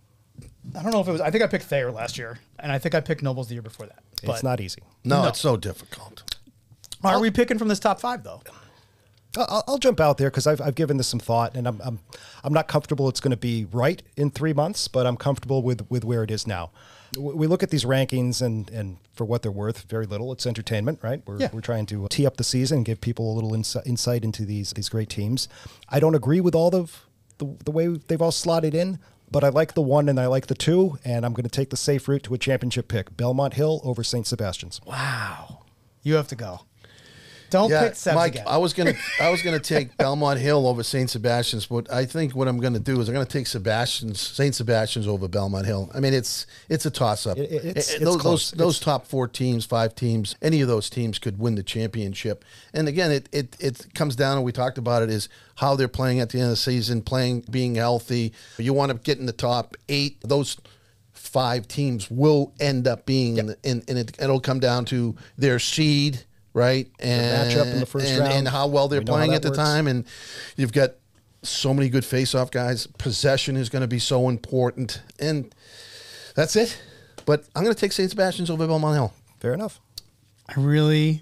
I don't know if it was. I think I picked Thayer last year, and I think I picked Nobles the year before that. But it's not easy. No, no. it's so difficult. Are I'll, we picking from this top five though? I'll, I'll jump out there because I've, I've given this some thought, and I'm I'm I'm not comfortable it's going to be right in three months, but I'm comfortable with with where it is now. We look at these rankings, and and for what they're worth, very little. It's entertainment, right? We're yeah. we're trying to tee up the season, and give people a little insi- insight into these these great teams. I don't agree with all of the the way they've all slotted in, but I like the one and I like the two, and I'm going to take the safe route to a championship pick: Belmont Hill over Saint Sebastian's. Wow, you have to go. Don't yeah, pick Sebs Mike, again. I was gonna I was gonna take Belmont Hill over Saint Sebastian's, but I think what I'm gonna do is I'm gonna take Sebastian's Saint Sebastian's over Belmont Hill. I mean, it's it's a toss up. It, it's, it, it's those close. those, those it's, top four teams, five teams, any of those teams could win the championship. And again, it it it comes down, and we talked about it, is how they're playing at the end of the season, playing, being healthy. You want to get in the top eight. Those five teams will end up being yep. in, the, in, and it, it'll come down to their seed. Right, and matchup in the first and, round, and how well they're we playing at the works. time, and you've got so many good face-off guys. Possession is going to be so important, and that's it. But I'm going to take Saint Sebastian's over Belmont Hill. Fair enough. I really,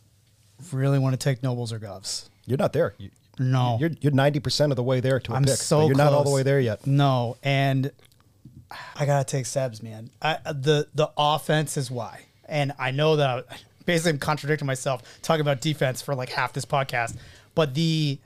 really want to take Nobles or Govs. You're not there. You, No, you're you're ninety percent of the way there to a I'm pick. so but you're close. not all the way there yet. No, and I gotta take Sebs, man. I, the the offense is why, and I know that. I, Basically, I'm contradicting myself talking about defense for like half this podcast, but the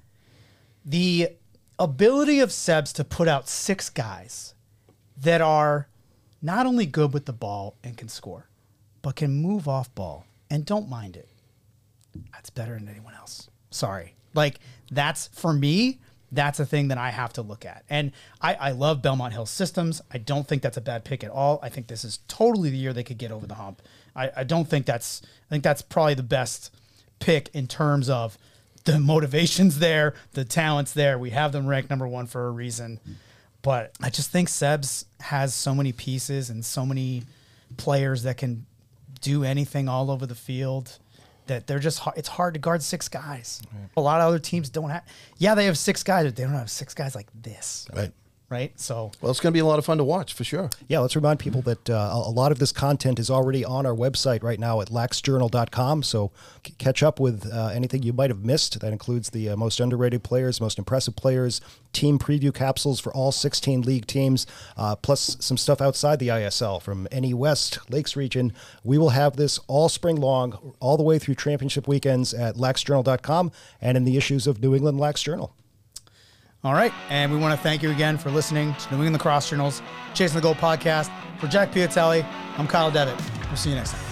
the ability of Sebs to put out six guys that are not only good with the ball and can score, but can move off ball and don't mind it. That's better than anyone else. Sorry, like that's for me. That's a thing that I have to look at. And I, I love Belmont Hill systems. I don't think that's a bad pick at all. I think this is totally the year they could get over the hump. I, I don't think that's, I think that's probably the best pick in terms of the motivations there, the talents there. We have them ranked number one for a reason. But I just think Sebs has so many pieces and so many players that can do anything all over the field. That they're just, it's hard to guard six guys. Right. A lot of other teams don't have, yeah, they have six guys, but they don't have six guys like this. Right. Right. So, well, it's going to be a lot of fun to watch for sure. Yeah. Let's remind people that uh, a lot of this content is already on our website right now at lax journal dot com. So c- catch up with uh, anything you might have missed. That includes the uh, most underrated players, most impressive players, team preview capsules for all sixteen league teams, uh, plus some stuff outside the I S L from N E West, Lakes region. We will have this all spring long, all the way through championship weekends at lax journal dot com and in the issues of New England Lax Journal. All right. And we want to thank you again for listening to New England Lacrosse Journal's Chasing the Goal podcast. For Jack Piatelli, I'm Kyle Devitt. We'll see you next time.